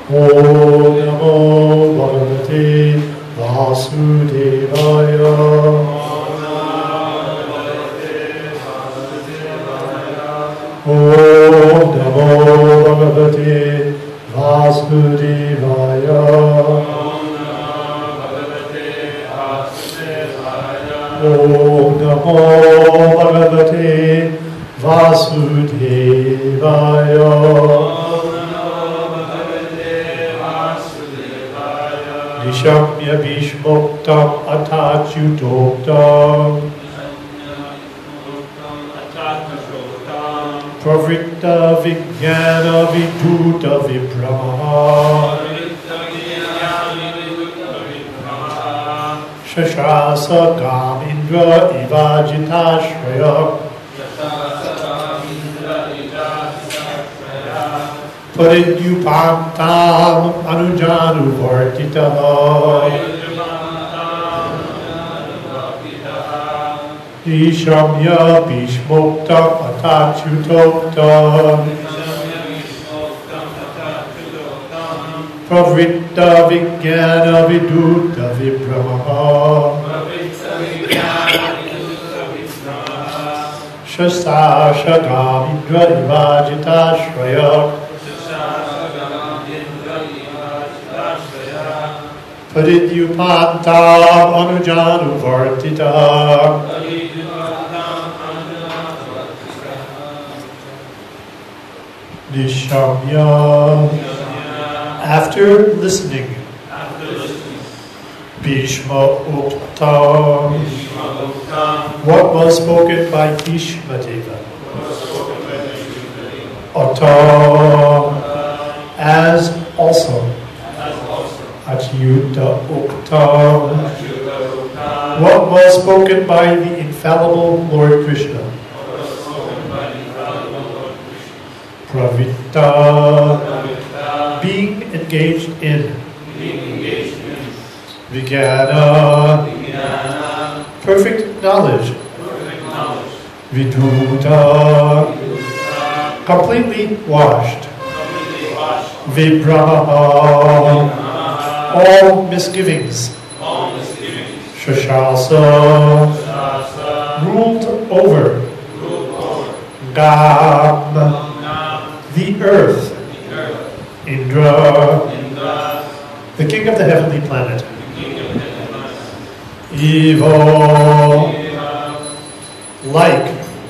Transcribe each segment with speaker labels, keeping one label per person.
Speaker 1: Om Namo Bhagavate Vasudevaya. Om Namo Bhagavate Vasudevaya. Om Namo Bhagavate Vasudevaya. Nishamya Bhishmoktam Atachyutoktam Pravritta Vijnana Viduta Vibrama Shashasa Kamindra Ivajitashraya Paridyupantam Anujanu Vartitaha Ishamya Bhishmoktam Atachyutoktam Pravritta Vijnana Viduta Vibrama Shasasha Kamindra Ivajitashraya Paridyupantam Anujanu Vartitaha Nishamya. After listening, Bhishma Uktam. What was spoken by Bhishma Deva? Uktam. As also. Achyuta Uktam. What was spoken by the infallible Lord Krishna? Pravitta. Being engaged in. Vijnana. Perfect knowledge. Viduta. Completely washed. Vibrama. All misgivings. Shashasa. Ruled over. Gam. The earth. Indra. The king of the heavenly planet. Evil. Like.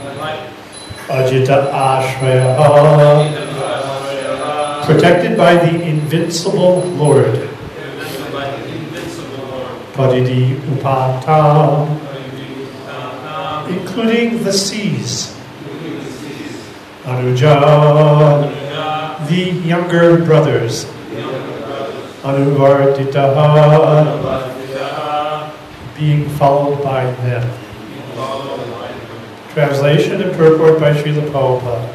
Speaker 1: Ajita Ashraya. Protected by the invincible Lord. Padidi Upatam, including the seas. Anuja, the younger brothers. Anuvarditaha, being followed by them. Translation and purport by Srila Prabhupada.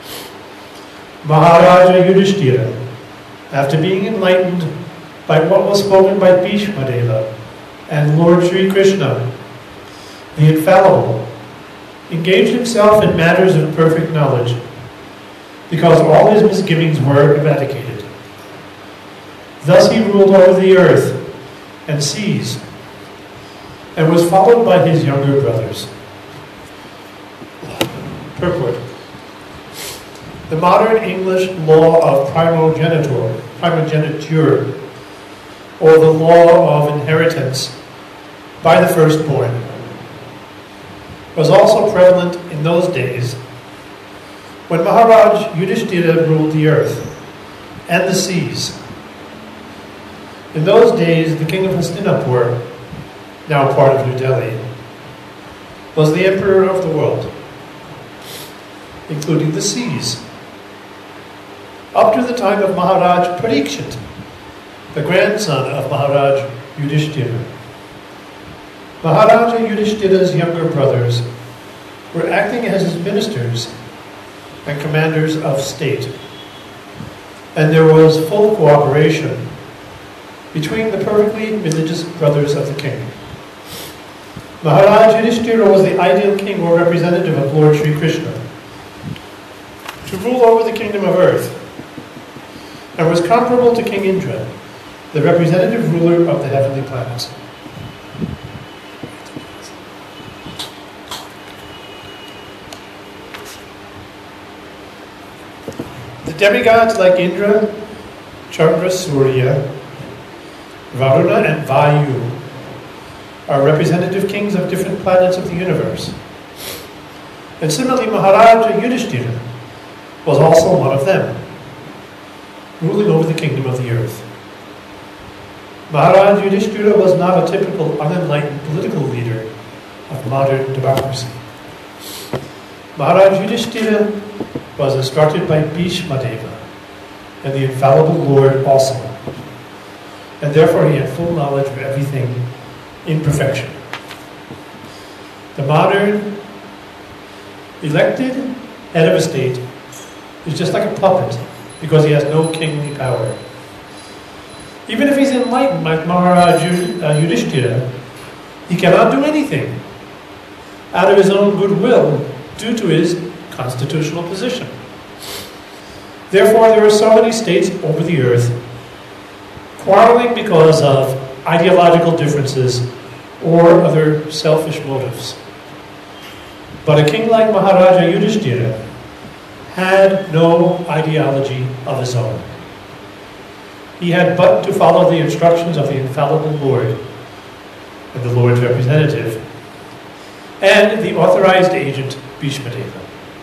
Speaker 1: Maharaja Yudhishthira, after being enlightened by what was spoken by Bhishma Deva and Lord Sri Krishna, the infallible, engaged himself in matters of perfect knowledge, because all his misgivings were eradicated. Thus he ruled over the earth and seas, and was followed by his younger brothers. Purport. The modern English law of primogeniture, or the law of inheritance by the firstborn, was also prevalent in those days when Maharaj Yudhishthira ruled the earth and the seas. In those days, the king of Hastinapur, now part of New Delhi, was the emperor of the world, including the seas, up to the time of Maharaj Parikshit, the grandson of Maharaj Yudhishthira. Maharaja Yudhishthira's younger brothers were acting as his ministers and commanders of state, and there was full cooperation between the perfectly religious brothers of the king. Maharaj Yudhishthira was the ideal king or representative of Lord Sri Krishna to rule over the kingdom of earth. and was comparable to King Indra, the representative ruler of the heavenly planets. The demigods like Indra, Chandra, Surya, Varuna, and Vayu are representative kings of different planets of the universe. And similarly, Maharaja Yudhishthira was also one of them, ruling over the kingdom of the earth. Maharaja Yudhishthira was not a typical unenlightened political leader of modern democracy. Maharaja Yudhishthira was instructed by Bhishma Deva and the infallible Lord also, and therefore he had full knowledge of everything in perfection. The modern elected head of a state is just like a puppet because he has no kingly power. Even if he's enlightened like Maharaja Yudhishthira, he cannot do anything out of his own goodwill due to his constitutional position. Therefore, there are so many states over the earth quarreling because of ideological differences or other selfish motives. But a king like Maharaja Yudhishthira had no ideology of his own. He had but to follow the instructions of the infallible Lord and the Lord's representative and the authorized agent Bhishma Deva.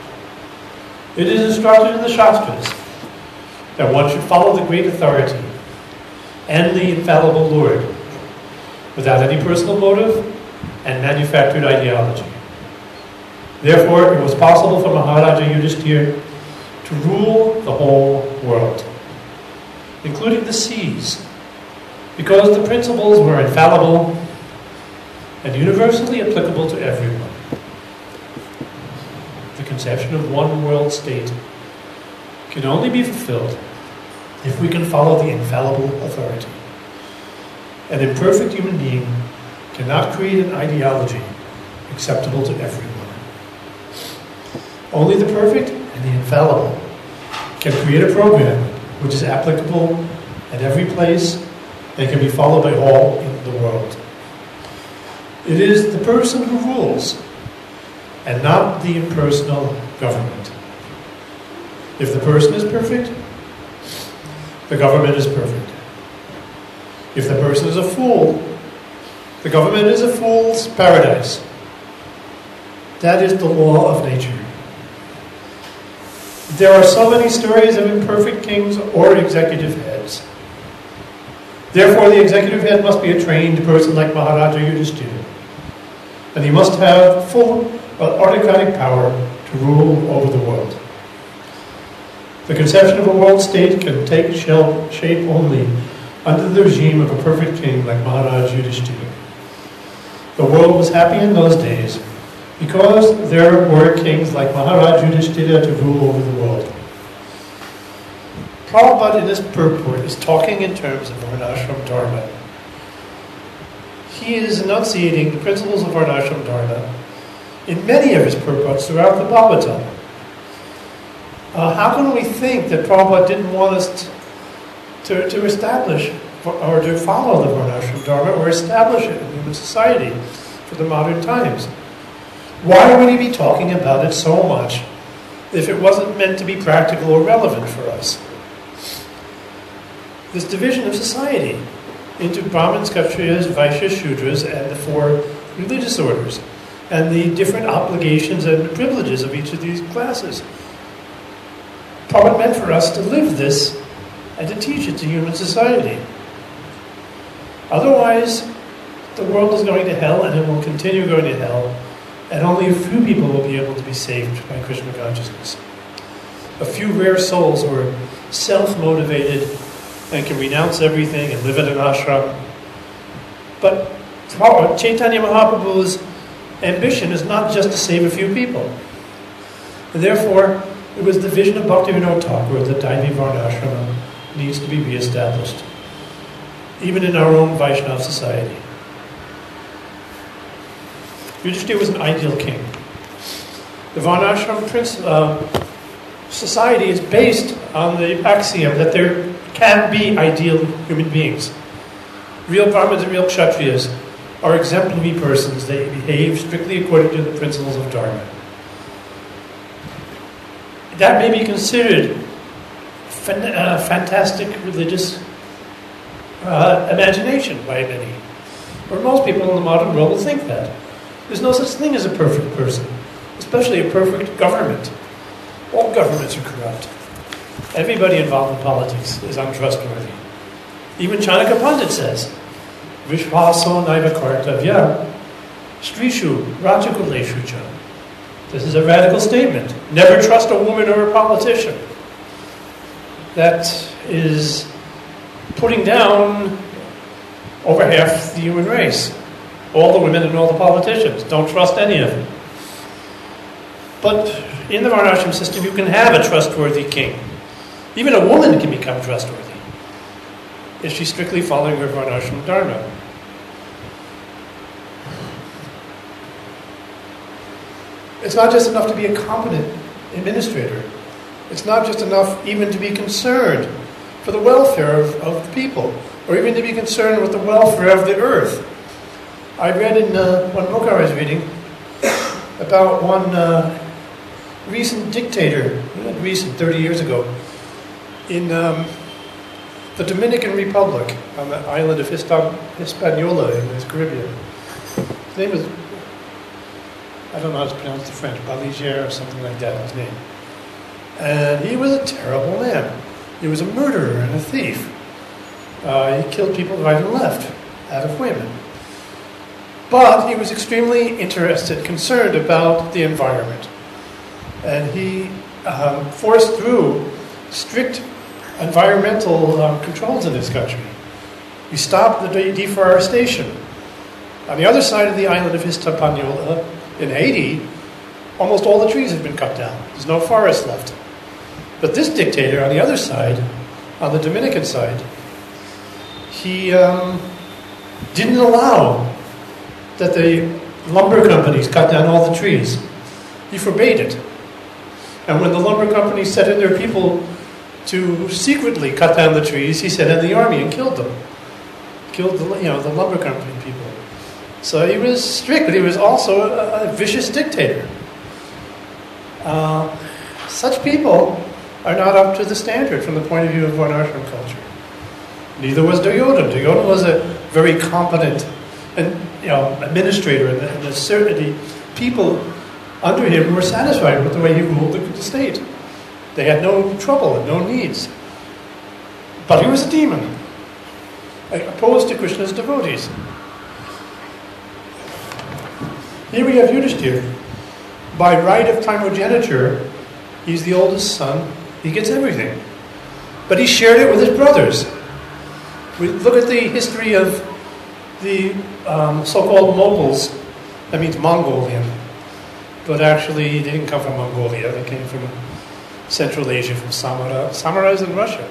Speaker 1: It is instructed in the Shastras that one should follow the great authority and the infallible Lord without any personal motive and manufactured ideology. Therefore, it was possible for Maharaja Yudhishthira to rule the whole world, including the seas, because the principles were infallible and universally applicable to everyone. The conception of one world state can only be fulfilled if we can follow the infallible authority. An imperfect human being cannot create an ideology acceptable to everyone. Only the perfect and the infallible can create a program which is applicable at every place and can be followed by all in the world. It is the person who rules and not the impersonal government. If the person is perfect, the government is perfect. If the person is a fool, the government is a fool's paradise. That is the law of nature. There are so many stories of imperfect kings or executive heads. Therefore, the executive head must be a trained person like Maharaja Yudhishthira, and he must have full autocratic power to rule over the world. The conception of a world state can take shape only under the regime of a perfect king like Maharaja Yudhishthira. The world was happy in those days because there were kings like Maharaja Yudhishthira to rule over the world. Prabhupada in this purport is talking in terms of Varnashram Dharma. He is enunciating the principles of Varnashram Dharma in many of his purports throughout the Bhagavatam. How can we think that Prabhupada didn't want us to establish or to follow the Varnashram Dharma or establish it in human society for the modern times? Why would he be talking about it so much if it wasn't meant to be practical or relevant for us? This division of society into Brahmins, Kshatriyas, Vaishyas, Shudras, and the four religious orders, and the different obligations and privileges of each of these classes. Prabhupada meant for us to live this and to teach it to human society. Otherwise, the world is going to hell, and it will continue going to hell, and only a few people will be able to be saved by Krishna consciousness. A few rare souls who are self-motivated and can renounce everything and live in an ashram. But Chaitanya Mahaprabhu's ambition is not just to save a few people. And therefore, it was the vision of Bhaktivinoda Thakur that Daivi Varnashrama needs to be reestablished, even in our own Vaishnava society. Yudhishthira was an ideal king. The Varnashram society is based on the axiom that there can be ideal human beings. Real Brahmins and real Kshatriyas are exemplary persons. They behave strictly according to the principles of Dharma. That may be considered fantastic religious imagination by many. Or most people in the modern world will think that. There's no such thing as a perfect person, especially a perfect government. All governments are corrupt. Everybody involved in politics is untrustworthy. Even Chanakya Pandit says, Vishvaso naiva kartavya, strishu rajakuleshu cha. This is a radical statement. Never trust a woman or a politician. That is putting down over half the human race. All the women and all the politicians. Don't trust any of them. But in the Varnashram system, you can have a trustworthy king. Even a woman can become trustworthy if she's strictly following her Varnashram Dharma. It's not just enough to be a competent administrator. It's not just enough even to be concerned for the welfare of the people, or even to be concerned with the welfare of the earth. I read in one book I was reading about one recent dictator, recent, 30 years ago, in the Dominican Republic, on the island of Hispaniola in the Caribbean. His name was, I don't know how to pronounce the French, Baliger or something like that, his name. And he was a terrible man. He was a murderer and a thief. He killed people right and left, out of whim. But he was extremely interested, concerned about the environment. And he forced through strict environmental controls in this country. He stopped the deforestation. On the other side of the island of Hispaniola, in Haiti, almost all the trees have been cut down. There's no forest left. But this dictator on the other side, on the Dominican side, he didn't allow that the lumber companies cut down all the trees. He forbade it. And when the lumber companies set in their people to secretly cut down the trees, he sent in the army and killed them. Killed the lumber company people. So he was strict, but he was also a vicious dictator. Such people are not up to the standard from the point of view of Varnashram culture. Neither was Duryodhana. Duryodhana was a very competent administrator, and the people under him were satisfied with the way he ruled the state. They had no trouble and no needs. But he was a demon, opposed to Krishna's devotees. Here we have Yudhishthira. By right of primogeniture, he's the oldest son. He gets everything. But he shared it with his brothers. We look at the history of the so-called Moguls. That means Mongolian. But actually, they didn't come from Mongolia. They came from Central Asia, from Samara. Samara is in Russia.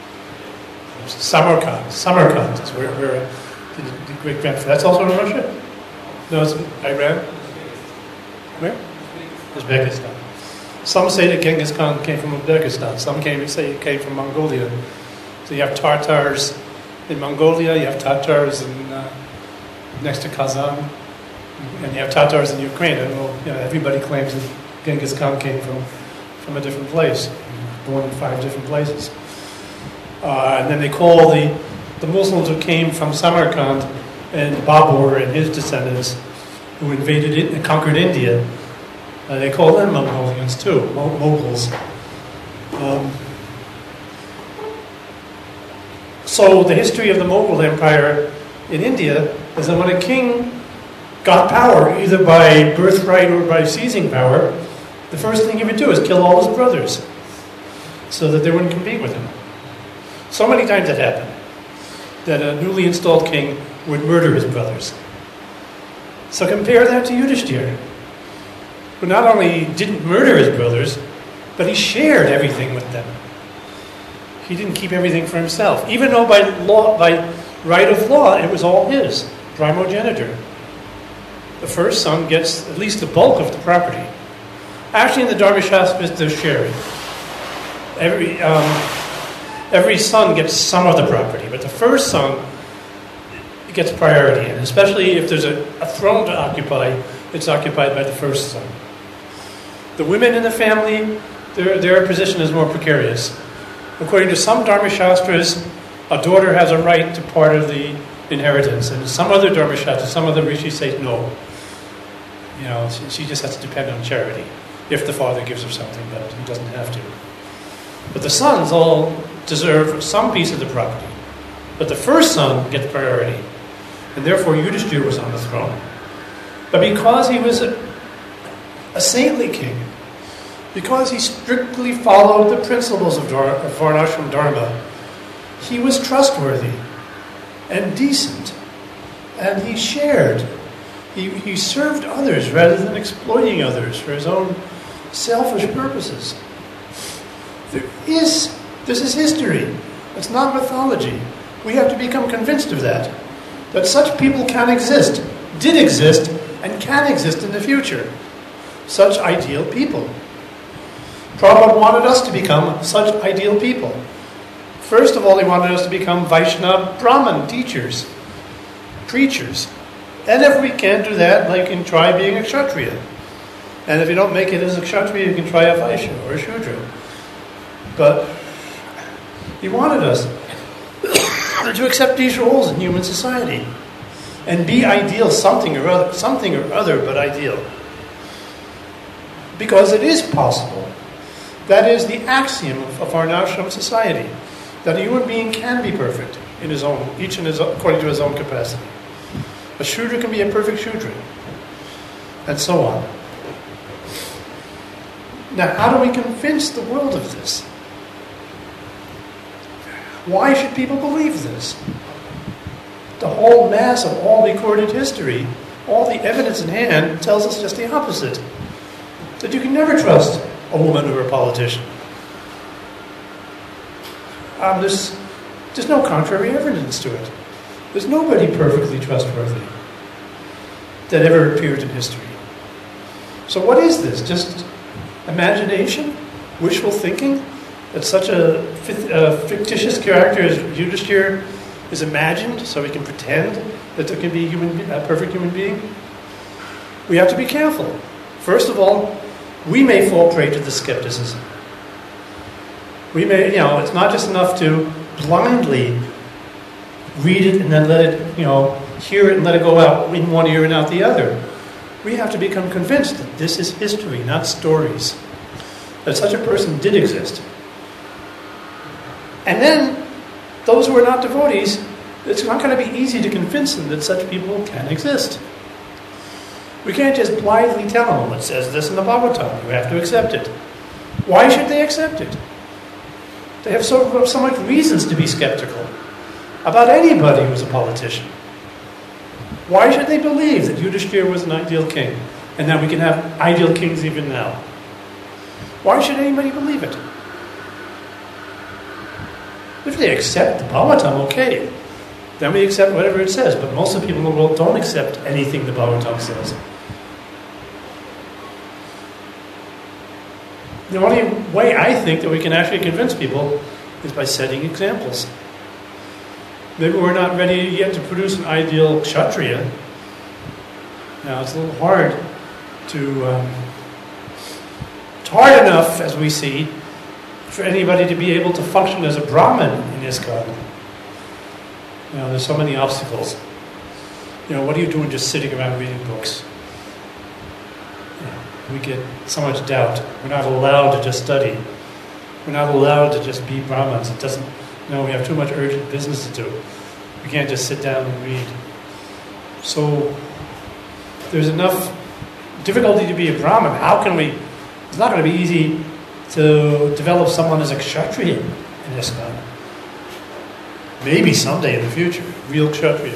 Speaker 1: Samarkand is where the great-grandfather. That's also in Russia? No, it's Iran. Where? Uzbekistan. Some say that Genghis Khan came from Uzbekistan. Some say he came from Mongolia. So you have Tartars in Mongolia, you have Tatars next to Kazan, and you have Tatars in Ukraine. And everybody claims that Genghis Khan came from a different place, born in 5 different places. And then they call the Muslims who came from Samarkand and Babur and his descendants who invaded it and conquered India. They call them Mongolians too, Moguls. So the history of the Mughal Empire in India is that when a king got power, either by birthright or by seizing power, the first thing he would do is kill all his brothers so that they wouldn't compete with him. So many times it happened that a newly installed king would murder his brothers. So compare that to Yudhishthira, who not only didn't murder his brothers, but he shared everything with them. He didn't keep everything for himself, even though by right of law, it was all his, primogeniture. The first son gets at least the bulk of the property. Actually, in the Dharma Shastras, there's sharing. every son gets some of the property, but the first son gets priority, and especially if there's a throne to occupy, it's occupied by the first son. The women in the family, their position is more precarious. According to some Dharmashastras, a daughter has a right to part of the inheritance, and some other Dharmashastras, some other rishis say no. You know, she just has to depend on charity, if the father gives her something, but he doesn't have to. But the sons all deserve some piece of the property. But the first son gets priority, and therefore Yudhishthira was on the throne. But because he was a saintly king, because he strictly followed the principles of Varnashram Dharma, he was trustworthy and decent, and he shared. He served others rather than exploiting others for his own selfish purposes. This is history. It's not mythology. We have to become convinced of that such people can exist, did exist, and can exist in the future. Such ideal people. Prabhupada wanted us to become such ideal people. First of all, he wanted us to become Vaishnava Brahmin teachers, preachers. And if we can't do that, you can try being a Kshatriya. And if you don't make it as a Kshatriya, you can try a Vaishya or a Shudra. But he wanted us to accept these roles in human society and be ideal, something or other, but ideal. Because it is possible. That is the axiom of Varnashram society, that a human being can be perfect in his own, according to his own capacity. A Shudra can be a perfect Shudra, and so on. Now, how do we convince the world of this? Why should people believe this? The whole mass of all recorded history, all the evidence in hand, tells us just the opposite. That you can never trust a woman or a politician. There's no contrary evidence to it. There's nobody perfectly trustworthy that ever appeared in history. So what is this? Just imagination? Wishful thinking? That such a fictitious character as Yudhishthira is imagined so we can pretend that there can be a perfect human being? We have to be careful. First of all, we may fall prey to the skepticism. We may, it's not just enough to blindly read it and then let it, hear it and let it go out in one ear and out the other. We have to become convinced that this is history, not stories. That such a person did exist. And then, those who are not devotees, it's not going to be easy to convince them that such people can exist. We can't just blithely tell them, it says this in the Bhagavatam, you have to accept it. Why should they accept it? They have so much reasons to be skeptical about anybody who's a politician. Why should they believe that Yudhishthira was an ideal king and that we can have ideal kings even now? Why should anybody believe it? If they accept the Bhagavatam, okay. Then we accept whatever it says. But most of the people in the world don't accept anything the Bhagavatam says. The only way I think that we can actually convince people is by setting examples. Maybe we're not ready yet to produce an ideal Kshatriya. Now, it's a little hard to... it's hard enough, as we see, for anybody to be able to function as a Brahmin in ISKCON. There's so many obstacles. What are you doing just sitting around reading books? We get so much doubt. We're not allowed to just study. We're not allowed to just be Brahmins. It doesn't... we have too much urgent business to do. We can't just sit down and read. So, there's enough difficulty to be a Brahmin. How can we... It's not going to be easy to develop someone as a Kshatriya in ISKCON. Maybe someday in the future, real Kshatriya.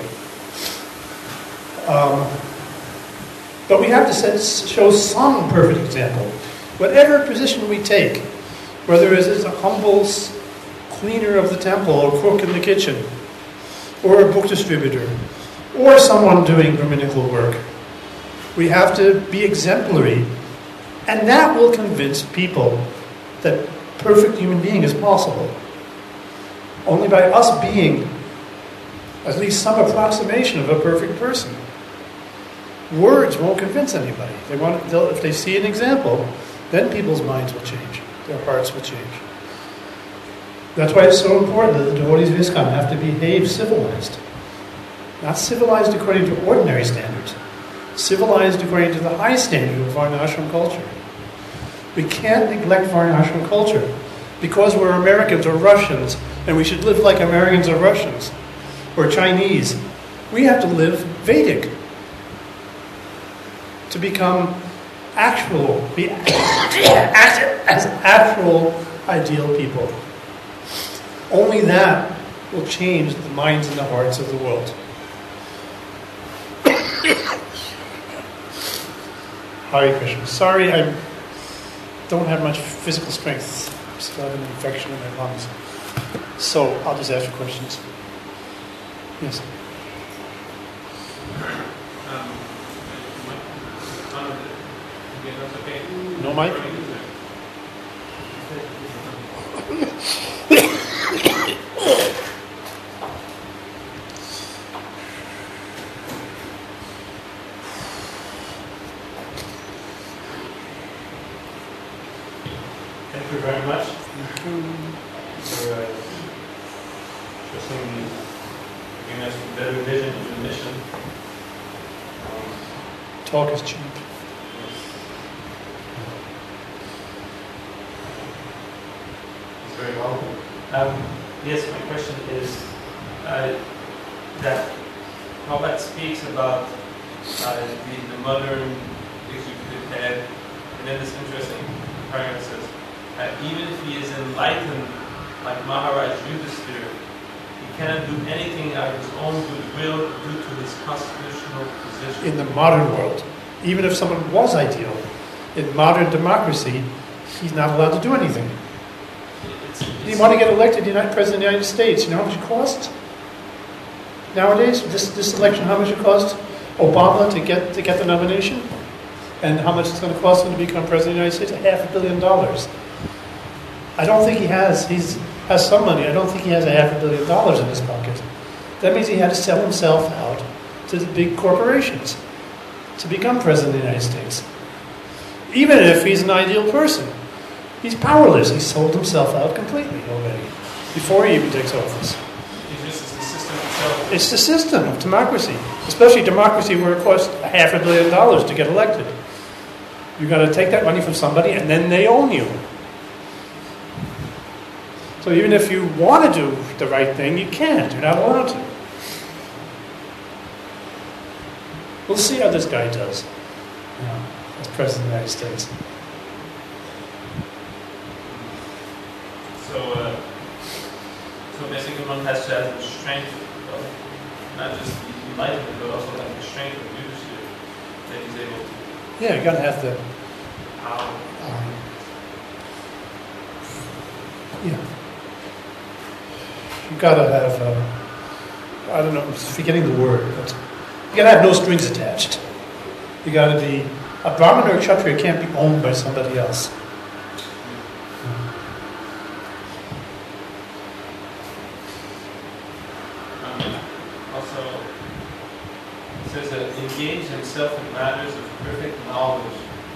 Speaker 1: But we have to show some perfect example. Whatever position we take, whether it is a humble cleaner of the temple or cook in the kitchen, or a book distributor, or someone doing Brahminical work, we have to be exemplary. And that will convince people that perfect human being is possible. only by us being at least some approximation of a perfect person. Words won't convince anybody. If they see an example, then people's minds will change. Their hearts will change. That's why it's so important that the devotees of ISKCON have to behave civilized. Not civilized according to ordinary standards. Civilized according to the high standard of Varnashram culture. We can't neglect Varnashram culture because we're Americans or Russians and we should live like Americans or Russians or Chinese. We have to live Vedic to become actual, as actual ideal people. Only that will change the minds and the hearts of the world. Hare Krishna. Sorry, I don't have much physical strength. I still have an infection in my lungs. So I'll just ask you questions. Yes. No mic?
Speaker 2: Thank you very much for giving us a better vision of the mission.
Speaker 1: Talk is cheap.
Speaker 2: It's very helpful. Yes, my question is that Prabhupada speaks about the modern executive head, and then this interesting paragraph says, even if he is enlightened like Maharaj Yudhisthira, he cannot do anything out of his own goodwill due to his constitutional position.
Speaker 1: In the modern world, even if someone was ideal, in modern democracy, he's not allowed to do anything. You want to get elected President of the United States, you know how much it costs? Nowadays, this election, how much it cost Obama to get the nomination? And how much it's going to cost him to become President of the United States? $500 million. I don't think he has some money. I don't think he has $500 million in his pocket. That means he had to sell himself out to the big corporations to become President of the United States. Even if he's an ideal person, he's powerless. He sold himself out completely already before he even takes office.
Speaker 2: It's the system itself.
Speaker 1: It's the system of democracy, especially democracy where it costs $500 million to get elected. You've got to take that money from somebody and then they own you. So even if you want to do the right thing, you can't. You're not allowed to. We'll see how this guy does as President of the United States.
Speaker 2: So basically one has to have the strength of not just enlightenment, but also like the strength of leadership that he's able to.
Speaker 1: Yeah, you got to have the
Speaker 2: power.
Speaker 1: Yeah. You got to have, I don't know, I'm forgetting the word, but you got to have no strings attached. You got to be, a Brahmin or a Kshatriya can't be owned by somebody else.
Speaker 2: Also, it says that engage himself in matters of perfect knowledge.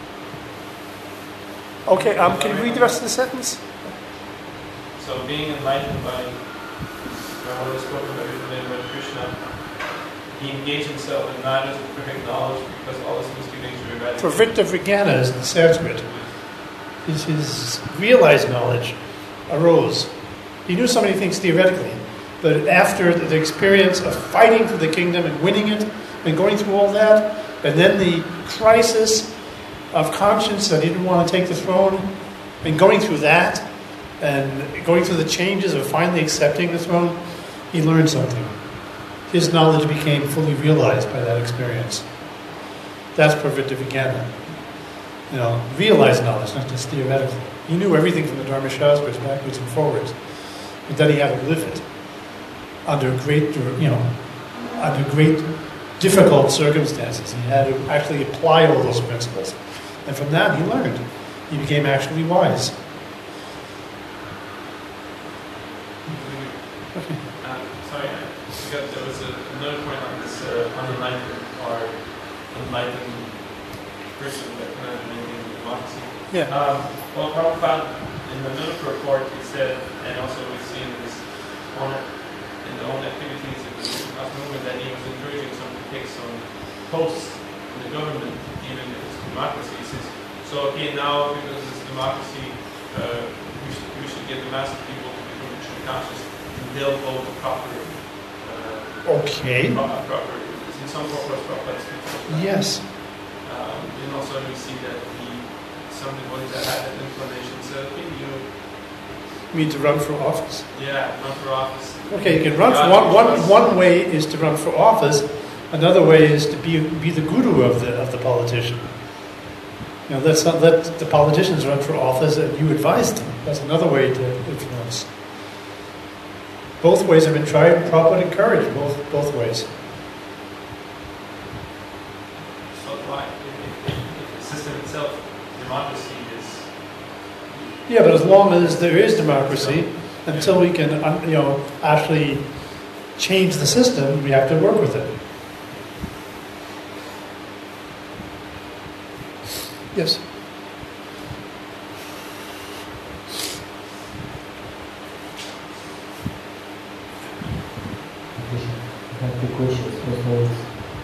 Speaker 1: Okay, can you read the rest of the sentence?
Speaker 2: So being enlightened by what is spoken by Krishna, he engaged himself in matters of perfect knowledge because all his mystic nature eradicated.
Speaker 1: Pravritta Vrigana is in Sanskrit. His realized knowledge arose. He knew so many things theoretically, but after the experience of fighting for the kingdom and winning it and going through all that, and then the crisis of conscience that he didn't want to take the throne, and going through that, and going through the changes of finally accepting the throne, he learned something. His knowledge became fully realized by that experience. That's Pravritta Vrigana. Realized knowledge, not just theoretical. He knew everything from the Dharma Shastras backwards and forwards, but then he had to live it under great difficult circumstances. He had to actually apply all those principles. And from that he learned. He became actually wise.
Speaker 2: there was another point on this unenlightened or enlightened person that kind of maintains democracy.
Speaker 1: Yeah.
Speaker 2: Well, Prabhupada, in the Manipur report, he said, and also we've seen this in the own activities of the Krishna movement, that he was encouraging some to take some posts in the government, even if it's democracy. He says, so okay, now because it's democracy, we should get the mass of people to become Krishna conscious, and they'll vote proper.
Speaker 1: Okay.
Speaker 2: Proper. In some Prabhupada speeches.
Speaker 1: Yes.
Speaker 2: And also we see that some devotees that had that inclination said, okay, you
Speaker 1: mean to run for office?
Speaker 2: Yeah, run for office.
Speaker 1: Okay, you can run for one way is to run for office. Another way is to be the guru of the politician. You know, let's not let the politicians run for office and you advise them. That's another way to influence. Both ways have been tried and Prabhupada encouraged both ways.
Speaker 2: So why, if the system itself, democracy is...
Speaker 1: Yeah, but as long as there is democracy, until we can, actually change the system, we have to work with it. Yes.
Speaker 3: I have two questions. First one is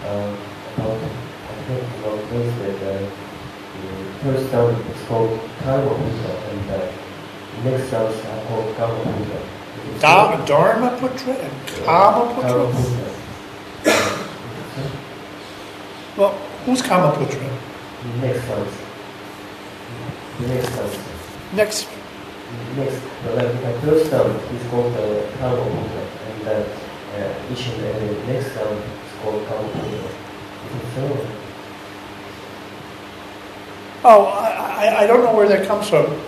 Speaker 3: about this that the first son is called Karma Putra and the next sons are called Kama Putra.
Speaker 1: Dharma Putra and Kama Putra? Well, who's Kama Putra?
Speaker 3: The next sons.
Speaker 1: Next.
Speaker 3: The first son is called Karma Putra and each and the next son is called Kama Putra. Is it so?
Speaker 1: Oh, I don't know where that comes from.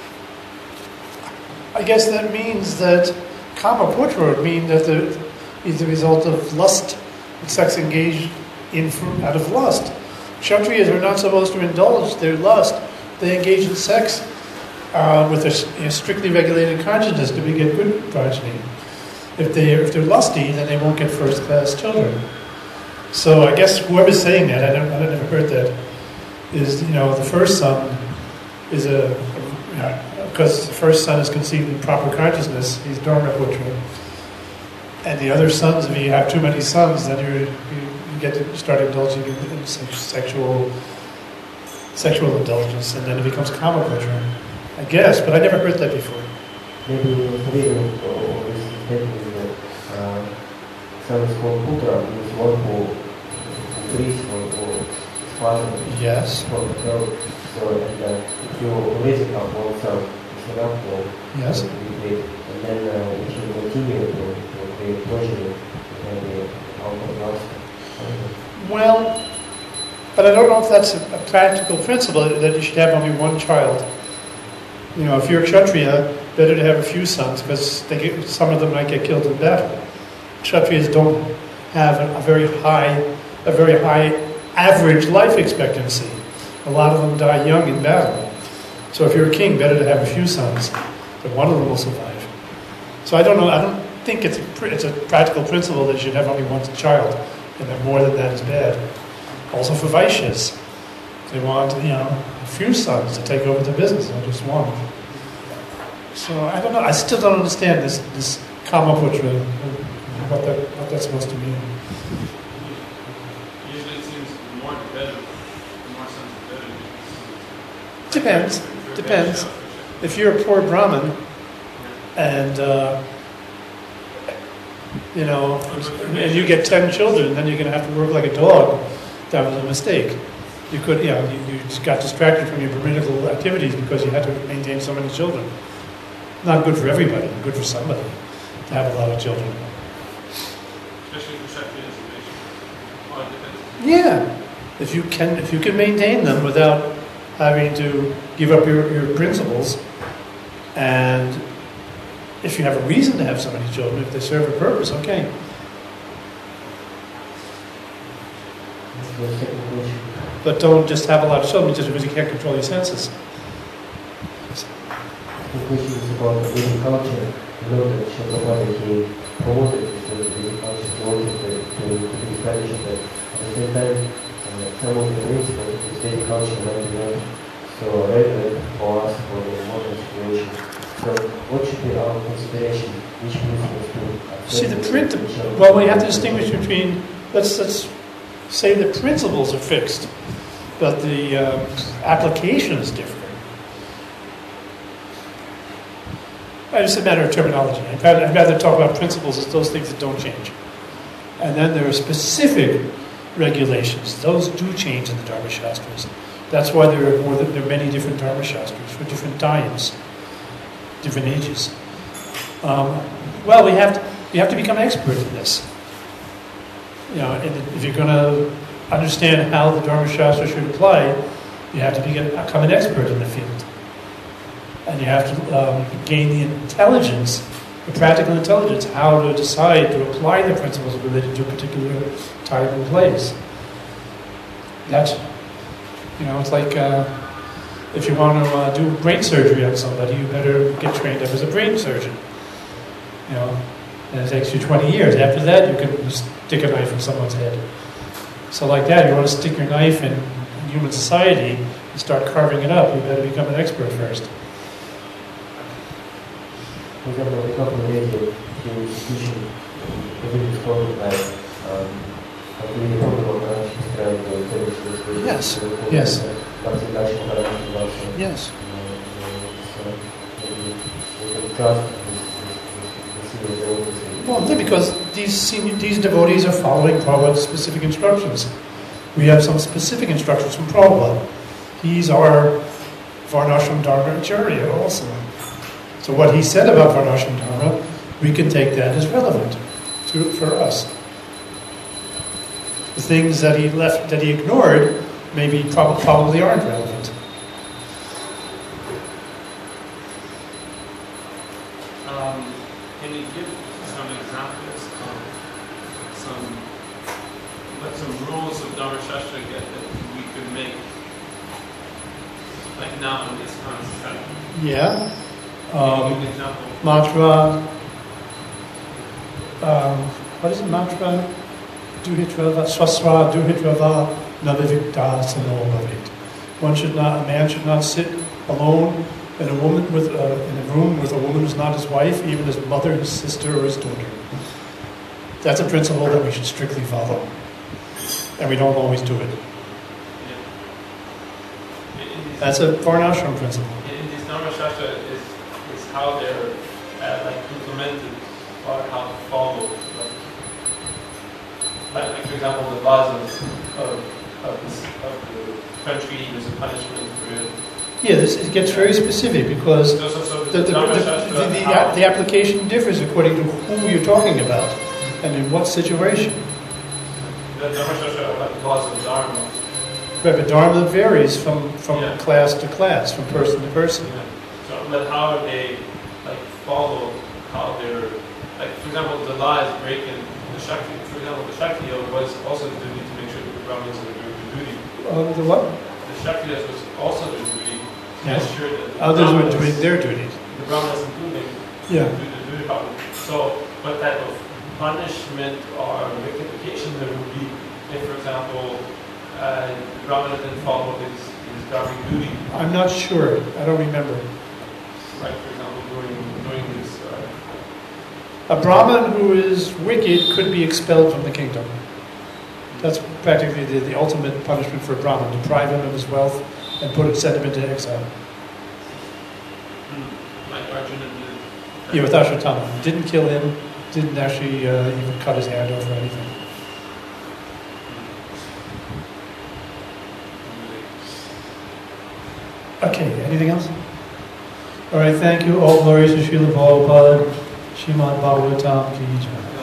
Speaker 1: I guess that means that Kama Putra would mean that is the result of lust, sex engaged in out of lust. Kshatriyas are not supposed to indulge their lust. They engage in sex with a strictly regulated consciousness to get good progeny. If they're lusty, then they won't get first-class children. So I guess whoever's saying that, I never heard that, is the first son is because the first son is conceived in proper consciousness, he's Dharma Putra. And the other sons, if you have too many sons, then you get to start indulging in sexual indulgence, and then it becomes Kama Putra. I guess, but I never heard that before.
Speaker 3: Maybe the reason or this statement is that son is called Putra, means one who breathes or is father.
Speaker 1: Yes.
Speaker 3: From the throat. So, and if you already have one son, it's enough to
Speaker 1: Yes.
Speaker 3: create. And then if you continue to create progeny, then the outcome lost.
Speaker 1: Well, but I don't know if that's a practical principle that you should have only one child. If you're a Kshatriya, better to have a few sons because some of them might get killed in battle. Kshatriyas don't have a very high average life expectancy. A lot of them die young in battle. So if you're a king, better to have a few sons, but one of them will survive. So I don't know. I don't think it's a practical principle that you should have only one child, and that more than that is bad. Also for Vaishyas, they want a few sons to take over the business, not just one. So I don't know. I still don't understand this Kama Putra, what that's supposed to mean.
Speaker 2: Usually it seems the more the better, the more sons the better.
Speaker 1: Depends. If you're a poor Brahmin, and and you get 10 children, then you're going to have to work like a dog. That was a mistake. You could, you just got distracted from your brahminical activities because you had to maintain so many children. Not good for everybody, good for somebody to have a lot of children.
Speaker 2: Especially for Kshatriyas and Vaishyas. Oh, it depends.
Speaker 1: Yeah, if you can maintain them without having to give up your principles, and if you have a reason to have so many children, if they serve a purpose, okay.
Speaker 3: The second question.
Speaker 1: But don't just have a lot of children just because you can't control your senses.
Speaker 3: The question is about the Vedic culture. You know that Srila Prabhupada, he promoted this Vedic culture. be established, but at the same time, some of the principles is very cultural and so relevant for us for the modern situation. So what should be our consideration? Which principles to
Speaker 1: See, the principle. Well, we have to distinguish between. Let's say the principles are fixed, but the application is different. It's a matter of terminology. I'd rather talk about principles as those things that don't change. And then there are specific regulations. Those do change in the Dharma Shastras. That's why there are many different Dharma Shastras for different times, different ages. Well, we have to become expert in this. You know, if you're going to understand how the Dharma Shastra should apply, you have to become an expert in the field. And you have to gain the intelligence, the practical intelligence, how to decide to apply the principles related to a particular type of place. That's, it's like if you want to do brain surgery on somebody, you better get trained up as a brain surgeon. And it takes you 20 years. After that, you can stick a knife in someone's head. So like that, you want to stick your knife in human society and start carving it up, you better become an expert first.
Speaker 3: For example, a couple of days ago, he was teaching a video spoken by
Speaker 1: Yes. Yes. Well, because these devotees are following Prabhupada's specific instructions. We have some specific instructions from Prabhupada. He's our Varnashram Dharma Acharya also. So what he said about Varnashram Dharma, we can take that as relevant for us. The things that he ignored, maybe probably aren't relevant.
Speaker 2: Can you give some examples of some rules of Dharma Shastra that we could make, like now in this concept?
Speaker 1: Yeah.
Speaker 2: An example.
Speaker 1: Mantra. What is it? Mantra. Duhitrava, swasra, duhitrava, navivikta samobhavit. A man should not sit alone in a room with a woman who's not his wife, even his mother, his sister, or his daughter. That's a principle that we should strictly follow. And we don't always do it.
Speaker 2: Yeah.
Speaker 1: That's a Varnashram principle.
Speaker 2: In this Dharma Shastra is how they're implemented or how to follow. Like for example, the laws of the country, there's a punishment for it.
Speaker 1: Yeah, it gets very specific because the application differs according to who you're talking about and in what situation.
Speaker 2: The Dharma Shastra are like the laws of Dharma.
Speaker 1: Right, but Dharma varies from class to class, from person to person.
Speaker 2: Yeah. So, but how they follow how they're for example, the law is breaking the Shakti. For example, the Shaktiya was also the duty to make sure that the Brahmins are doing the duty.
Speaker 1: The what?
Speaker 2: The Shaktiyas was also the duty to make sure that
Speaker 1: others were doing their duties.
Speaker 2: The Brahmins including do the duty properly. So what type of punishment or rectification there would be if, for example, the Brahmana didn't follow his Dharmic duty?
Speaker 1: I'm not sure. I don't remember.
Speaker 2: Right, for example, during this...
Speaker 1: A Brahmin who is wicked could be expelled from the kingdom. That's practically the ultimate punishment for a Brahmin, deprive him of his wealth and send him into exile.
Speaker 2: Like Arjuna did.
Speaker 1: Yeah, with Ashwatthama. Didn't kill him, didn't actually even cut his hand off or anything. Okay, anything else? All right, thank you. All glories to Srila Prabhupada, Srimad Bhagavatam Ki Jai.